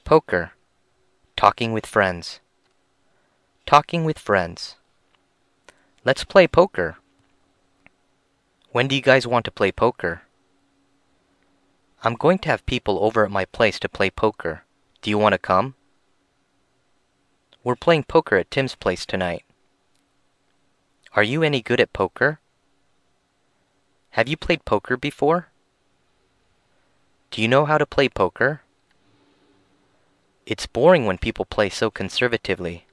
Poker. Talking with friends. Talking with friends. Let's play poker. When do you guys want to play poker? I'm going to have people over at my place to play poker. Do you want to come? We're playing poker at Tim's place tonight. Are you any good at poker? Have you played poker before? Do you know how to play poker? It's boring when people play so conservatively.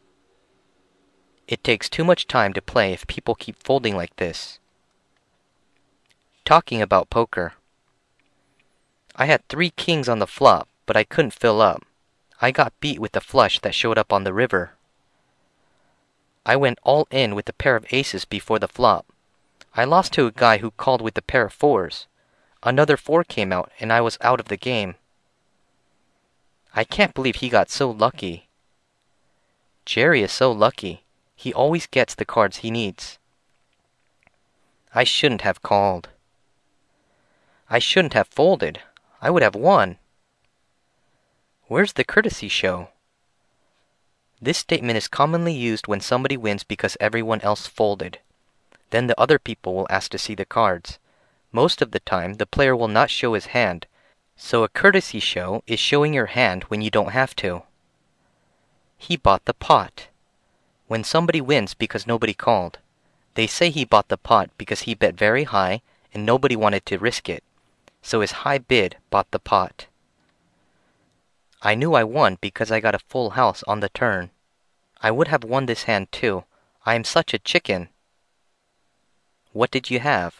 It takes too much time to play if people keep folding like this. Talking about poker. I had 3 kings on the flop, but I couldn't fill up. I got beat with the flush that showed up on the river. I went all in with a pair of aces before the flop. I lost to a guy who called with a pair of 4s. Another 4 came out and I was out of the game. I can't believe he got so lucky. Jerry is so lucky. He always gets the cards he needs. I shouldn't have called. I shouldn't have folded. I would have won. Where's the courtesy show? This statement is commonly used when somebody wins because everyone else folded. Then the other people will ask to see the cards. Most of the time, the player will not show his hand, so a courtesy show is showing your hand when you don't have to. He bought the pot. When somebody wins because nobody called, they say he bought the pot because he bet very high and nobody wanted to risk it, so his high bid bought the pot. I knew I won because I got a full house on the turn. I would have won this hand too. I am such a chicken. What did you have?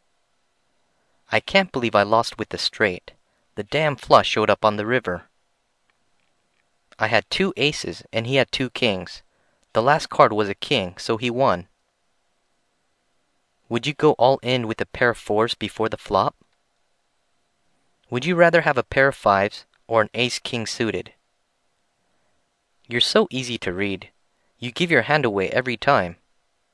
I can't believe I lost with the straight. The damn flush showed up on the river. I had 2 aces and he had 2 kings. The last card was a king, so he won. Would you go all in with a pair of 4s before the flop? Would you rather have a pair of 5s or an ace-king suited? You're so easy to read. You give your hand away every time.